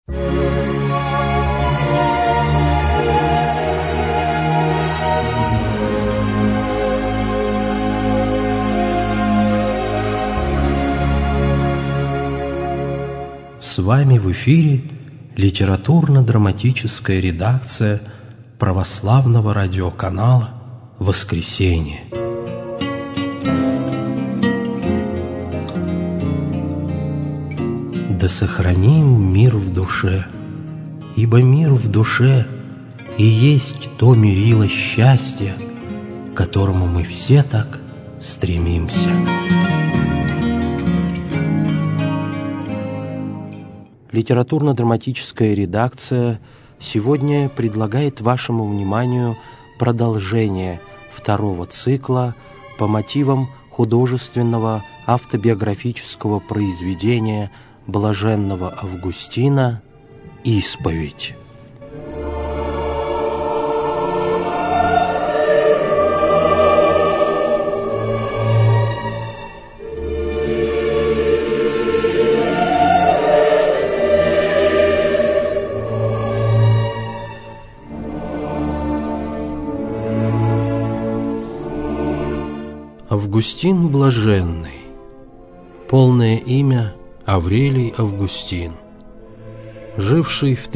С вами в эфире литературно-драматическая редакция православного радиоканала «Воскресенье». Да сохраним мир в душе, ибо мир в душе и есть то мерило счастья, к которому мы все так стремимся. Литературно-драматическая редакция сегодня предлагает вашему вниманию продолжение второго цикла по мотивам художественного автобиографического произведения блаженного Августина «Исповедь». Августин Блаженный. Полное имя Аврелий Августин, живший в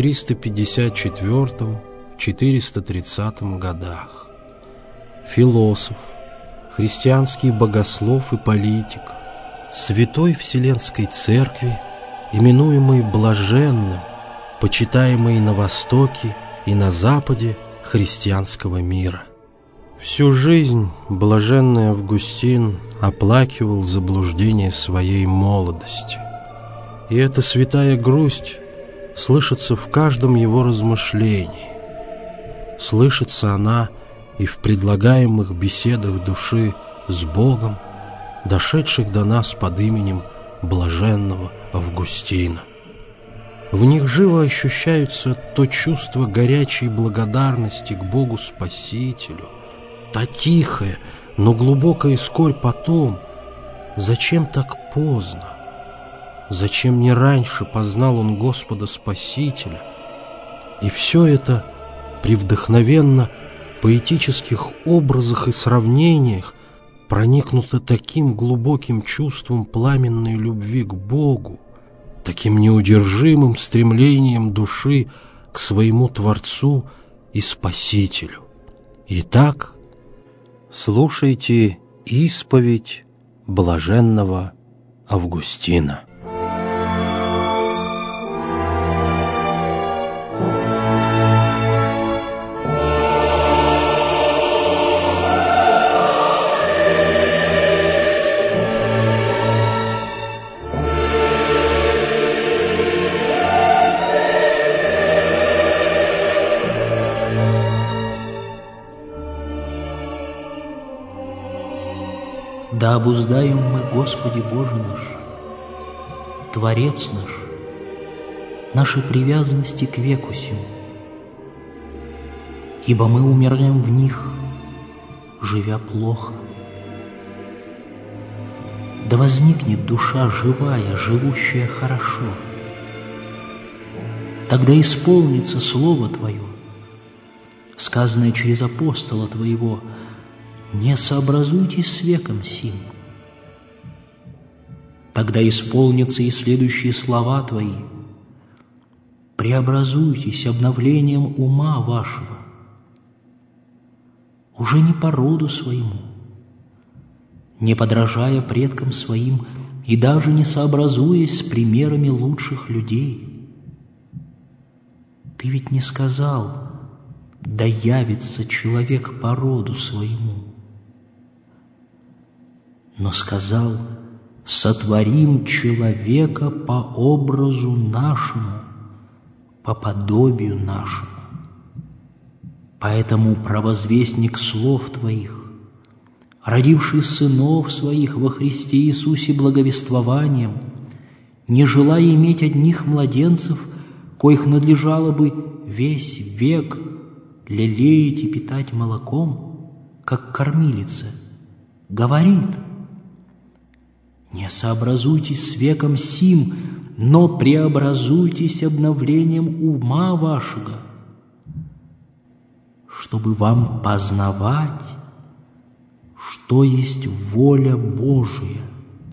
354-430 годах. Философ, христианский богослов и политик, святой Вселенской Церкви, именуемый Блаженным, почитаемый на Востоке и на Западе христианского мира. Всю жизнь блаженный Августин оплакивал заблуждение своей молодости. И эта святая грусть слышится в каждом его размышлении. Слышится она и в предлагаемых беседах души с Богом, дошедших до нас под именем блаженного Августина. В них живо ощущаются то чувство горячей благодарности к Богу Спасителю, та тихая, но глубокая скорбь потом, зачем так поздно? Зачем не раньше познал он Господа Спасителя? И все это при вдохновенно поэтических образах и сравнениях проникнуто таким глубоким чувством пламенной любви к Богу, таким неудержимым стремлением души к своему Творцу и Спасителю. Итак, слушайте исповедь блаженного Августина. Да обуздаем мы, Господи Боже наш, Творец наш, наши привязанности к веку сему, ибо мы умираем в них, живя плохо. Да возникнет душа живая, живущая хорошо. Тогда исполнится Слово Твое, сказанное через апостола Твоего: не сообразуйтесь с веком сим. Тогда исполнятся и следующие слова Твои: преобразуйтесь обновлением ума вашего, уже не по роду своему, не подражая предкам своим и даже не сообразуясь с примерами лучших людей. Ты ведь не сказал: да явится человек по роду своему, но сказал: сотворим человека по образу нашему, по подобию нашему. Поэтому провозвестник слов Твоих, родивший сынов Своих во Христе Иисусе благовествованием, не желая иметь одних младенцев, коих надлежало бы весь век лелеять и питать молоком, как кормилица, говорит: не сообразуйтесь с веком сим, но преобразуйтесь обновлением ума вашего, чтобы вам познавать, что есть воля Божия,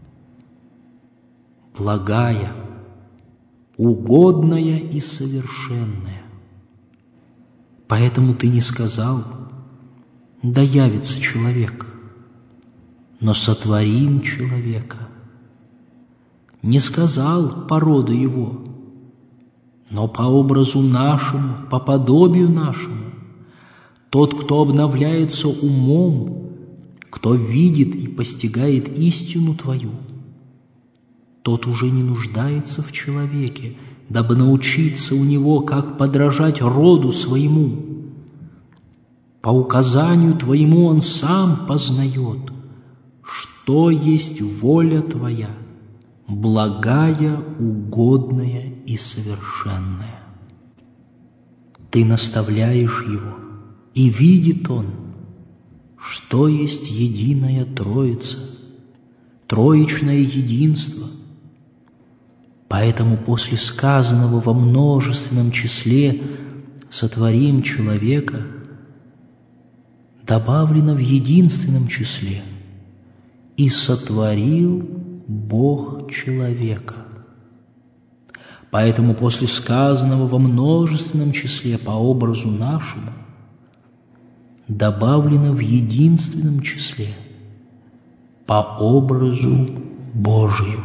благая, угодная и совершенная. Поэтому ты не сказал: да явится человек, но сотворим человека. Не сказал по роду его, но по образу нашему, по подобию нашему. Тот, кто обновляется умом, кто видит и постигает истину твою, тот уже не нуждается в человеке, дабы научиться у него, как подражать роду своему. По указанию твоему он сам познает, что есть воля твоя, благая, угодная и совершенная. Ты наставляешь его, и видит он, что есть единая Троица, троичное единство. Поэтому после сказанного во множественном числе «сотворим человека» добавлено в единственном числе «и сотворил Бог человека». Поэтому после сказанного во множественном числе по образу нашему добавлено в единственном числе по образу Божию.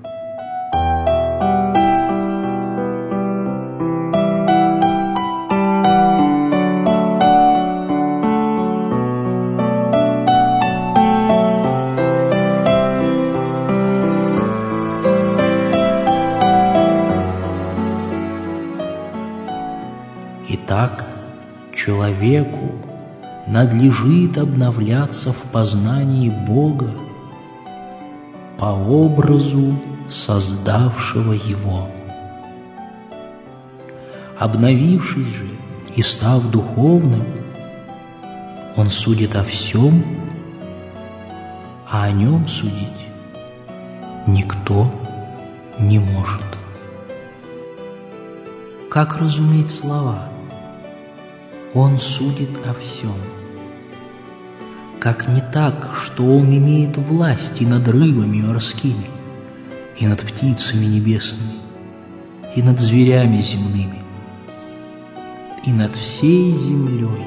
Итак, человеку надлежит обновляться в познании Бога по образу создавшего его. Обновившись же и став духовным, он судит о всем, а о нем судить никто не может. Как разуметь слова? Он судит о всем. Как не так, что он имеет власть и над рыбами морскими, и над птицами небесными, и над зверями земными, и над всей землей.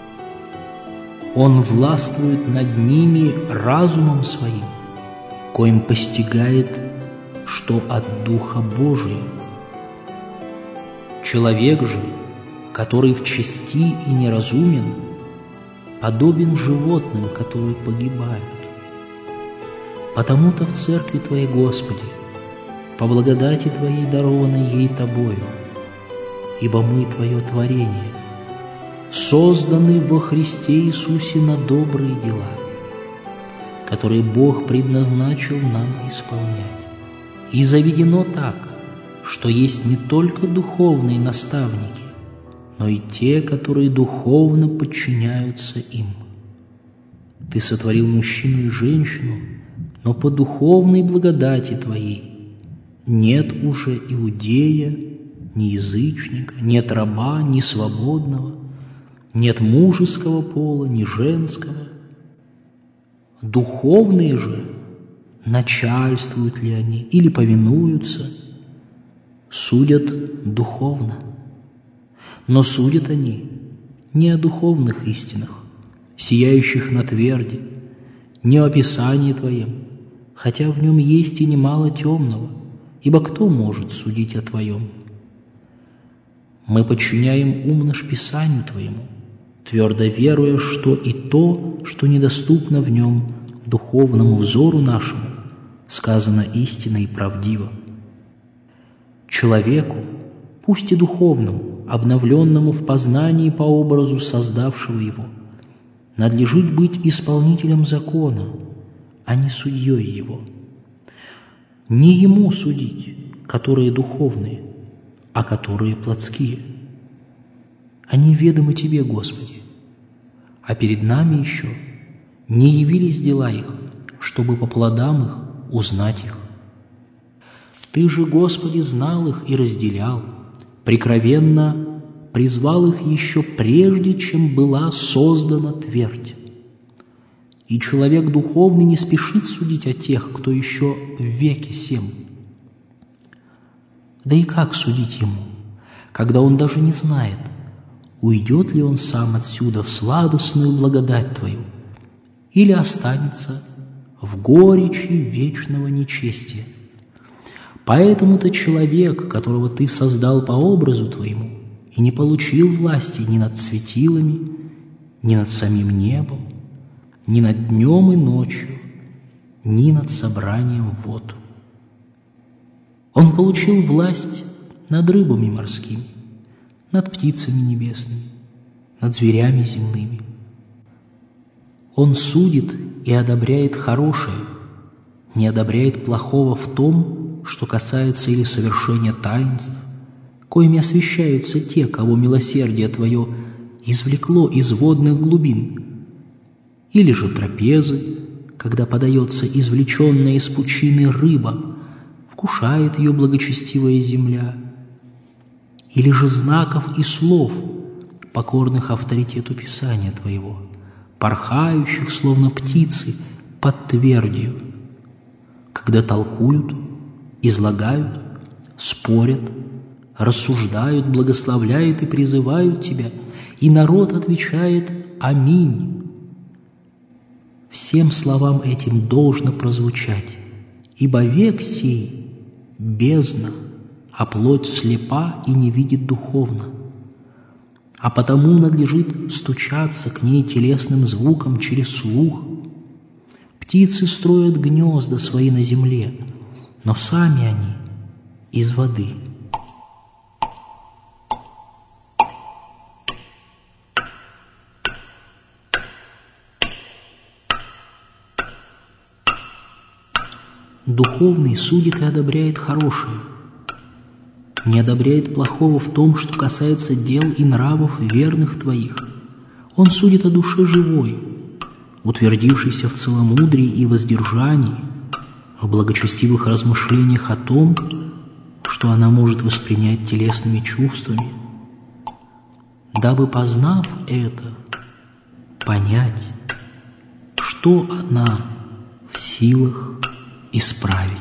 Он властвует над ними разумом своим, коим постигает, что от Духа Божия. Человек же, который в чести и неразумен, подобен животным, которые погибают. Потому-то в церкви Твоей, Господи, по благодати Твоей, дарованной ей Тобою, ибо мы Твое творение, созданы во Христе Иисусе на добрые дела, которые Бог предназначил нам исполнять. И заведено так, что есть не только духовные наставники, но и те, которые духовно подчиняются им. Ты сотворил мужчину и женщину, но по духовной благодати Твоей нет уже иудея, ни язычника, нет раба, ни свободного, нет мужеского пола, ни женского. Духовные же, начальствуют ли они или повинуются, судят духовно. Но судят они не о духовных истинах, сияющих на тверди, не о Писании Твоем, хотя в нем есть и немало темного, ибо кто может судить о Твоем? Мы подчиняем ум наш Писанию Твоему, твердо веруя, что и то, что недоступно в нем духовному взору нашему, сказано истинно и правдиво. Человеку, пусть и духовному, обновленному в познании по образу создавшего его, надлежит быть исполнителем закона, а не судьей его. Не ему судить, которые духовные, а которые плотские. Они ведомы Тебе, Господи, а перед нами еще не явились дела их, чтобы по плодам их узнать их. Ты же, Господи, знал их и разделял, прикровенно призвал их еще прежде, чем была создана твердь. И человек духовный не спешит судить о тех, кто еще в веке сем. Да и как судить ему, когда он даже не знает, уйдет ли он сам отсюда в сладостную благодать Твою или останется в горечи вечного нечестия? Поэтому-то человек, которого Ты создал по образу Твоему, и не получил власти ни над светилами, ни над самим небом, ни над днем и ночью, ни над собранием вод. Он получил власть над рыбами морскими, над птицами небесными, над зверями земными. Он судит и одобряет хорошее, не одобряет плохого в том, что касается или совершения таинств, коими освящаются те, кого милосердие Твое извлекло из водных глубин, или же трапезы, когда подается извлеченная из пучины рыба, вкушает ее благочестивая земля, или же знаков и слов, покорных авторитету Писания Твоего, порхающих, словно птицы, под твердью, когда толкуют, излагают, спорят, рассуждают, благословляют и призывают Тебя, и народ отвечает «Аминь». Всем словам этим должно прозвучать, ибо век сей – бездна, а плоть слепа и не видит духовно. А потому надлежит стучаться к ней телесным звуком через слух. Птицы строят гнезда свои на земле, но сами они из воды. Духовный судит и одобряет хорошее, не одобряет плохого в том, что касается дел и нравов верных Твоих. Он судит о душе живой, утвердившейся в целомудрии и воздержании, в благочестивых размышлениях о том, что она может воспринять телесными чувствами, дабы, познав это, понять, что она в силах исправить.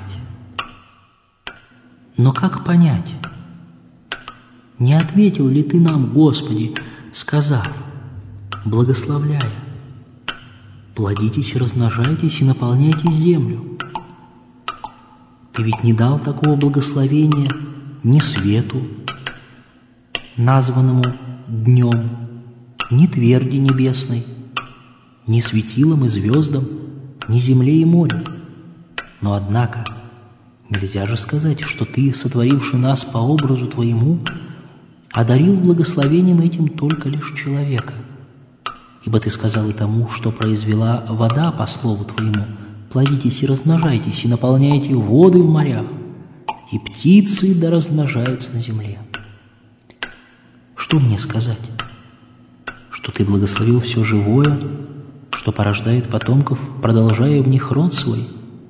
Но как понять? Не ответил ли Ты нам, Господи, сказав, благословляя: плодитесь и размножайтесь и наполняйте землю? Ты ведь не дал такого благословения ни свету, названному днем, ни тверди небесной, ни светилам и звездам, ни земле и морю. Но, однако, нельзя же сказать, что Ты, сотворивший нас по образу Твоему, одарил благословением этим только лишь человека. Ибо Ты сказал и тому, что произвела вода по слову Твоему: плодитесь и размножайтесь, и наполняйте воды в морях, и птицы да размножаются на земле. Что мне сказать? Что Ты благословил все живое, что порождает потомков, продолжая в них род свой?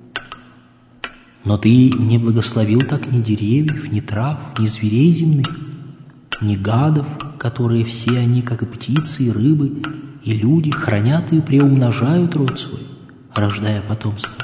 Но Ты не благословил так ни деревьев, ни трав, ни зверей земных, ни гадов, которые все они, как и птицы, и рыбы, и люди, хранят и приумножают род свой, рождая потомство.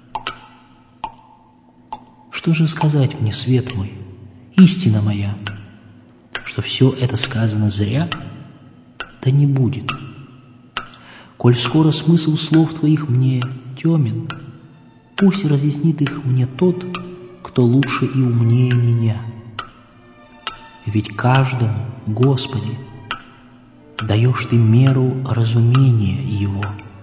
Что же сказать мне, свет мой, истина моя, что все это сказано зря? Да не будет. Коль скоро смысл слов Твоих мне темен, пусть разъяснит их мне тот, кто лучше и умнее меня. Ведь каждому, Господи, даешь Ты меру разумения его.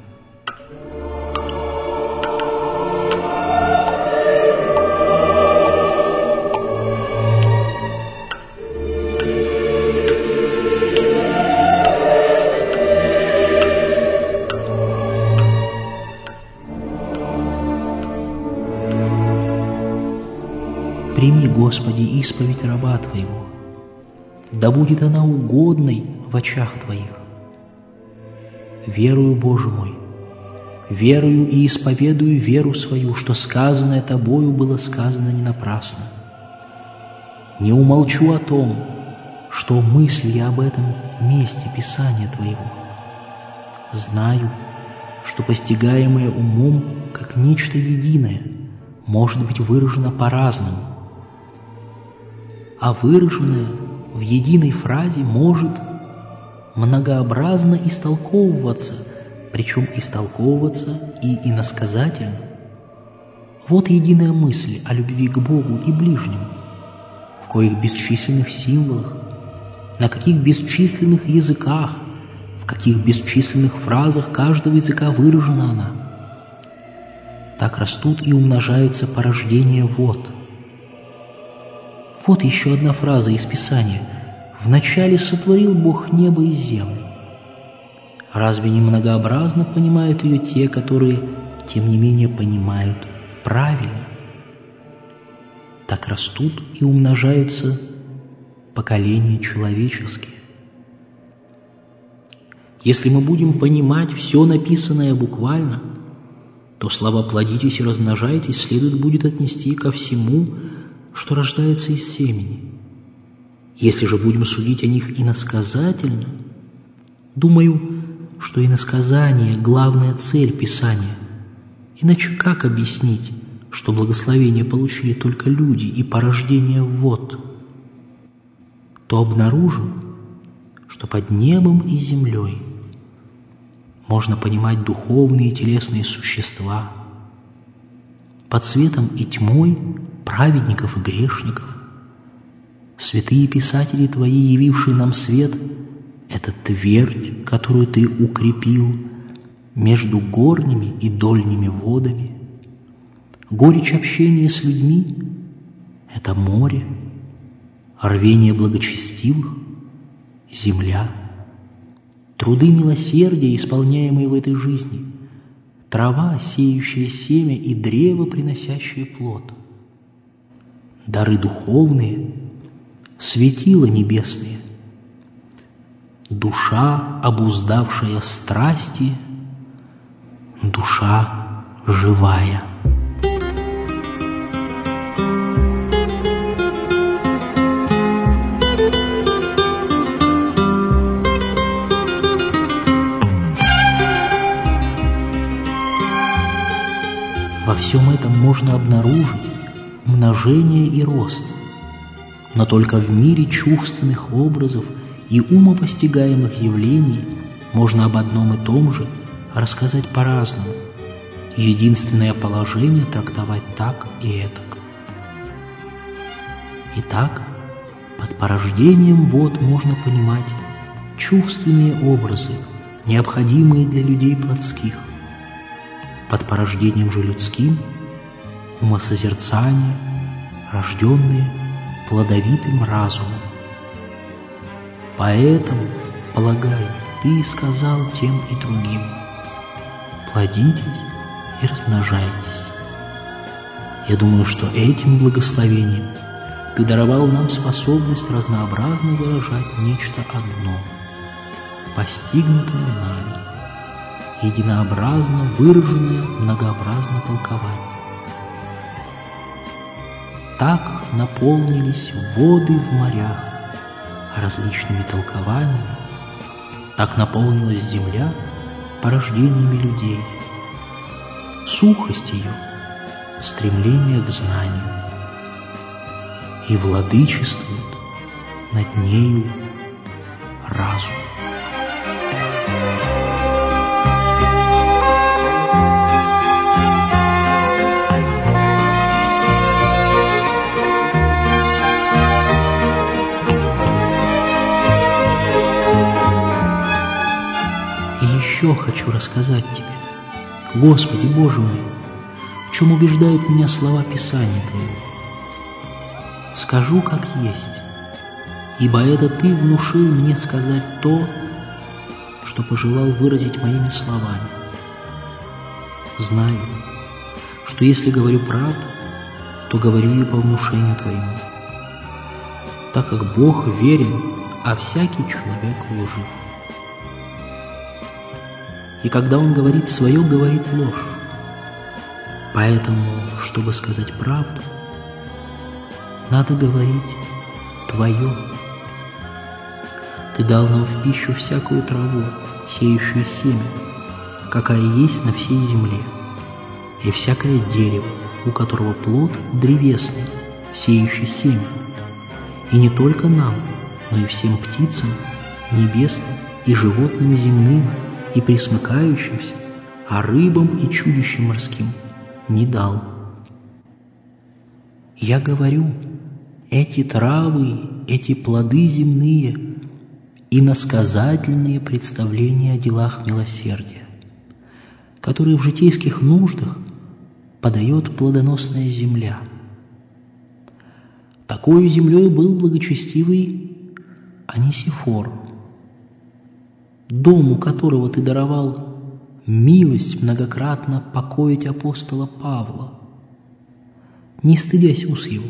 Прими, Господи, исповедь раба Твоего, да будет она угодной в очах Твоих. Верую, Боже мой, верую и исповедую веру свою, что сказанное Тобою было сказано не напрасно. Не умолчу о том, что мыслю я об этом месте Писания Твоего. Знаю, что постигаемое умом как нечто единое может быть выражено по-разному, а выраженное в единой фразе может многообразно истолковываться, причем истолковываться и иносказательно. Вот единая мысль о любви к Богу и ближнему, в коих бесчисленных символах, на каких бесчисленных языках, в каких бесчисленных фразах каждого языка выражена она. Так растут и умножаются порождения вод. Вот еще одна фраза из Писания: «Вначале сотворил Бог небо и землю». Разве не многообразно понимают ее те, которые, тем не менее, понимают правильно? Так растут и умножаются поколения человеческие. Если мы будем понимать все написанное буквально, то слова «плодитесь и размножайтесь» следует будет отнести ко всему, что рождается из семени. Если же будем судить о них иносказательно, думаю, что иносказание – главная цель Писания. Иначе как объяснить, что благословение получили только люди и порождение вод? То обнаружим, что под небом и землей можно понимать духовные и телесные существа, под светом и тьмой праведников и грешников. Святые писатели Твои, явившие нам свет, это твердь, которую Ты укрепил между горними и дольними водами. Горечь общения с людьми – это море, рвение благочестивых – земля. Труды милосердия, исполняемые в этой жизни, трава, сеющая семя, и древо, приносящее плод. Дары духовные, светила небесные, душа, обуздавшая страсти, душа живая. Во всем этом можно обнаружить умножение и рост, но только в мире чувственных образов и умопостигаемых явлений можно об одном и том же рассказать по-разному, и единственное положение трактовать так и этак. Итак, под порождением вод можно понимать чувственные образы, необходимые для людей плотских. Под порождением же людским – умосозерцание, рожденные плодовитым разумом. Поэтому, полагаю, Ты и сказал тем и другим: плодитесь и размножайтесь. Я думаю, что этим благословением Ты даровал нам способность разнообразно выражать нечто одно, постигнутое нами, единообразно выраженное, многообразно толкование. Так наполнились воды в морях различными толкованиями, так наполнилась земля порождениями людей. Сухость ее — стремление к знанию, и владычествует над нею разум. Еще хочу рассказать Тебе, Господи Боже мой, в чем убеждают меня слова Писания Твоего. Скажу, как есть, ибо это Ты внушил мне сказать то, что пожелал выразить моими словами. Знаю, что если говорю правду, то говорю и по внушению Твоему, так как Бог верен, а всякий человек лжив. и когда он говорит свое, говорит ложь. Поэтому, чтобы сказать правду, надо говорить твое. Ты дал нам в пищу всякую траву, сеющую семя, какая есть на всей земле, и всякое дерево, у которого плод древесный, сеющий семя, и не только нам, но и всем птицам небесным и животным земным и пресмыкающимся, а рыбам и чудищам морским не дал. Я говорю, эти травы, эти плоды земные – иносказательные представления о делах милосердия, которые в житейских нуждах подает плодоносная земля. Такою землей был благочестивый Анисифор, дому которого ты даровал милость многократно покоить апостола Павла, не стыдясь уз его.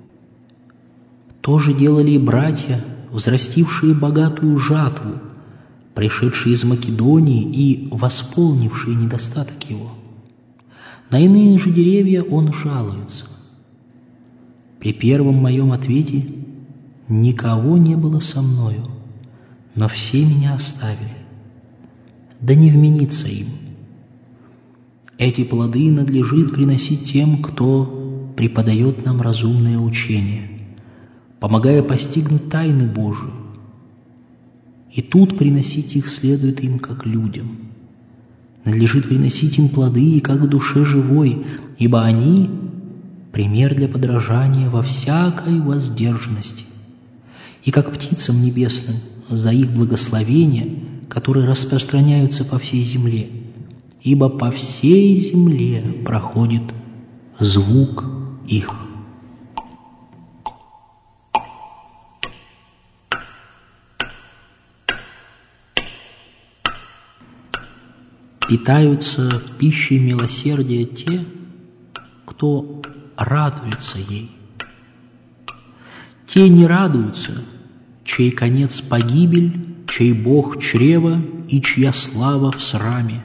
То же делали и братья, взрастившие богатую жатву, пришедшие из Македонии и восполнившие недостаток его. На иные же деревья он жалуется. При первом моем ответе никого не было со мною, но все меня оставили. Да не вменится им. Эти плоды надлежит приносить тем, кто преподает нам разумное учение, помогая постигнуть тайны Божию. И тут приносить их следует им как людям. Надлежит приносить им плоды и как душе живой, ибо они – пример для подражания во всякой воздержанности. И как птицам небесным за их благословения, которые распространяются по всей земле, ибо по всей земле проходит звук их. Питаются пищей милосердия те, кто радуется ей. Те не радуются, чей конец погибель, чей Бог чрево и чья слава в сраме.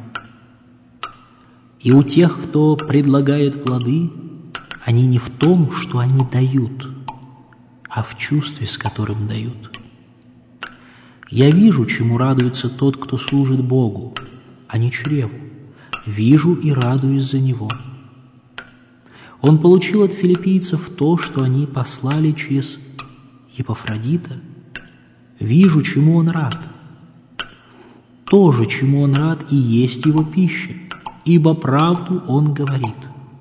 И у тех, кто предлагает плоды, они не в том, что они дают, а в чувстве, с которым дают. Я вижу, чему радуется тот, кто служит Богу, а не чреву. Вижу и радуюсь за него. Он получил от филиппийцев то, что они послали через Епафродита. Вижу, чему он рад. То же, чему он рад, и есть его пища, ибо правду он говорит.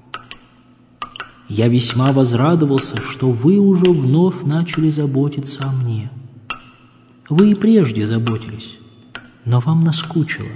Я весьма возрадовался, что вы уже вновь начали заботиться о мне. Вы и прежде заботились, но вам наскучило.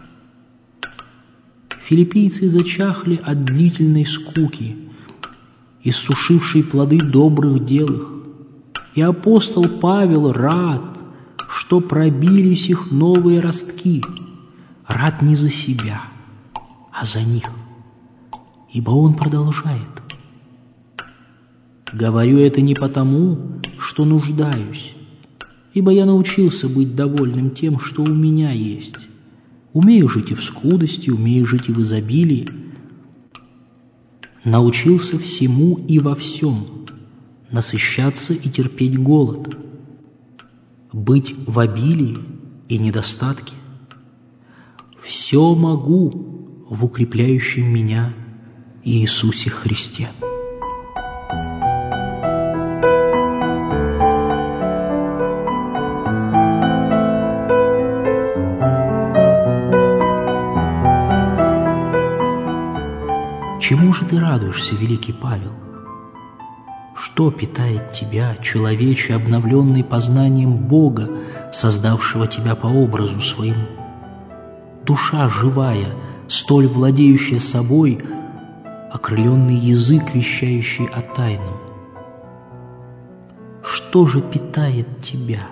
Филиппийцы зачахли от длительной скуки, иссушившей плоды добрых дел их. И апостол Павел рад, что пробились их новые ростки, рад не за себя, а за них, ибо он продолжает. Говорю это не потому, что нуждаюсь, ибо я научился быть довольным тем, что у меня есть. Умею жить и в скудости, умею жить и в изобилии. Научился всему и во всем, насыщаться и терпеть голод, быть в обилии и недостатке. Все могу в укрепляющем меня Иисусе Христе. Чему же ты радуешься, великий Павел? Что питает тебя, человече, обновленный познанием Бога, создавшего тебя по образу своему? Душа живая, столь владеющая собой, окрыленный язык, вещающий о тайном. Что же питает тебя?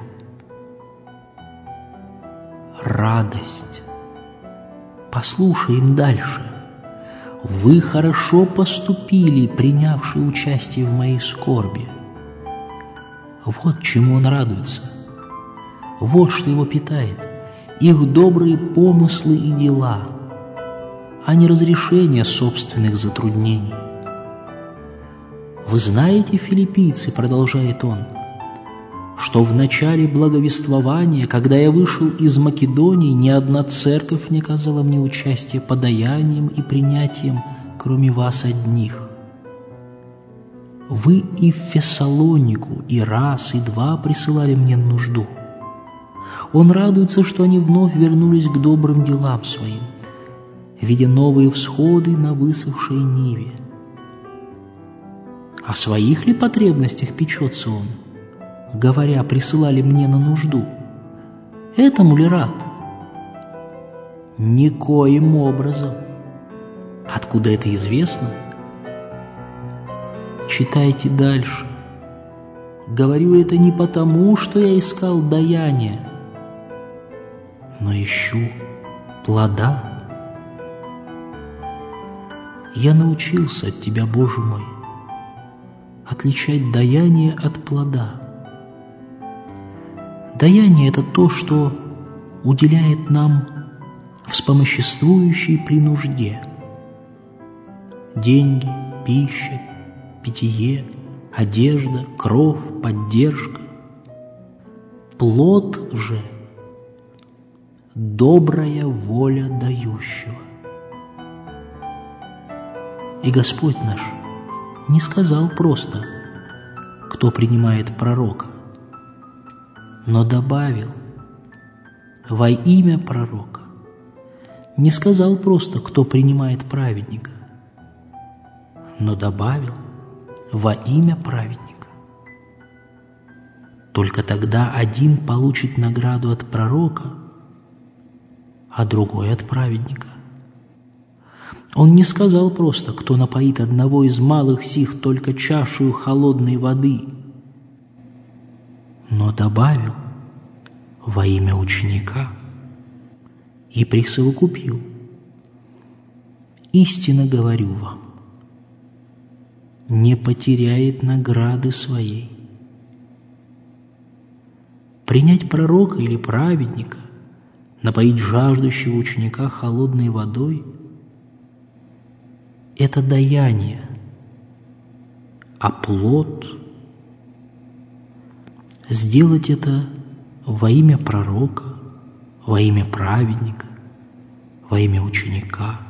Радость. Послушаем дальше. Вы хорошо поступили, принявшие участие в моей скорби. Вот чему он радуется. Вот что его питает. их добрые помыслы и дела, а не разрешение собственных затруднений. «Вы знаете, филиппийцы, — продолжает он, — что в начале благовествования, когда я вышел из Македонии, ни одна церковь не оказала мне участия подаянием и принятием, кроме вас одних. Вы и в Фессалонику и раз, и два присылали мне нужду. Он радуется, что они вновь вернулись к добрым делам своим, видя новые всходы на высохшей ниве. О своих ли потребностях печется он, говоря, присылали мне на нужду? Этому ли рад? Никоим образом. Откуда это известно? Читайте дальше. Говорю это не потому, что я искал даяния, но ищу плода. Я научился от Тебя, Боже мой, отличать даяние от плода. Даяние – это то, что уделяет нам вспомоществующий при нужде. Деньги, пища, питье, одежда, кров, поддержка. Плод же – добрая воля дающего. И Господь наш не сказал просто, кто принимает пророка, но добавил во имя пророка. Не сказал просто, кто принимает праведника, но добавил во имя праведника. Только тогда один получит награду от пророка, а другой от праведника. Он не сказал просто, кто напоит одного из малых сих только чашею холодной воды, но добавил во имя ученика и присовокупил: истинно говорю вам, не потеряет награды своей. Принять пророка или праведника, напоить жаждущего ученика холодной водой – это даяние, а плод – сделать это во имя пророка, во имя праведника, во имя ученика.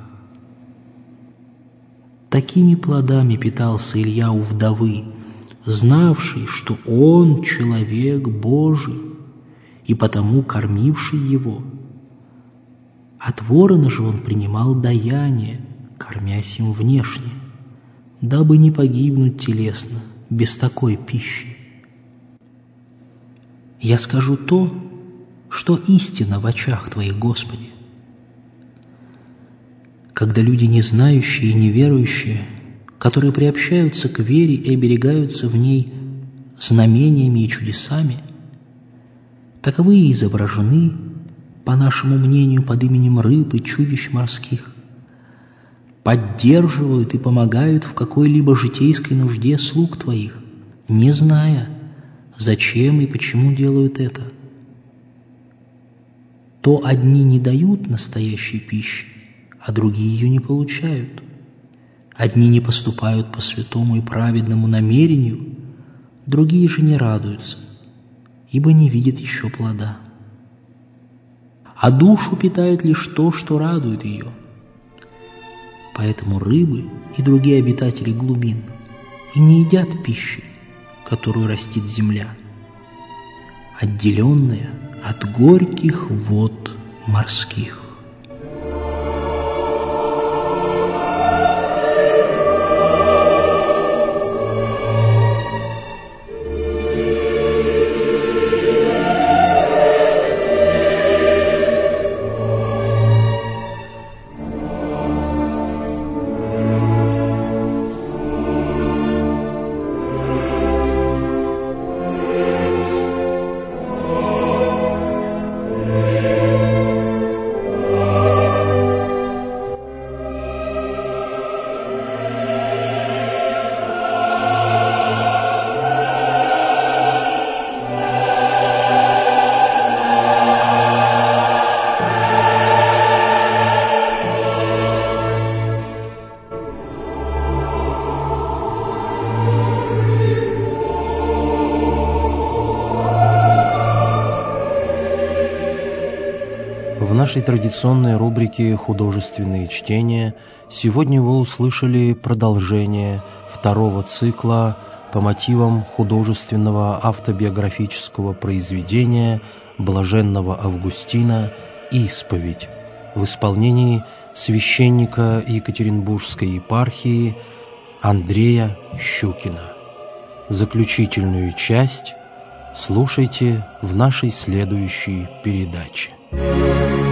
Такими плодами питался Илья у вдовы, знавший, что он человек Божий, и потому кормивший его. От ворона же он принимал даяние, кормясь им внешне, дабы не погибнуть телесно без такой пищи. Я скажу то, что истина в очах Твоих, Господи. Когда люди незнающие и неверующие, которые приобщаются к вере и оберегаются в ней знамениями и чудесами, таковые изображены, по нашему мнению, под именем рыб и чудищ морских, поддерживают и помогают в какой-либо житейской нужде слуг Твоих, не зная, зачем и почему делают это. То одни не дают настоящей пищи, а другие ее не получают. Одни не поступают по святому и праведному намерению, другие же не радуются, ибо не видят еще плода. А душу питает лишь то, что радует ее. Поэтому рыбы и другие обитатели глубин и не едят пищи, которую растит земля, отделенная от горьких вод морских. В нашей традиционной рубрике «Художественные чтения» сегодня вы услышали продолжение второго цикла по мотивам художественного автобиографического произведения блаженного Августина «Исповедь» в исполнении священника Екатеринбургской епархии Андрея Щукина. Заключительную часть слушайте в нашей следующей передаче.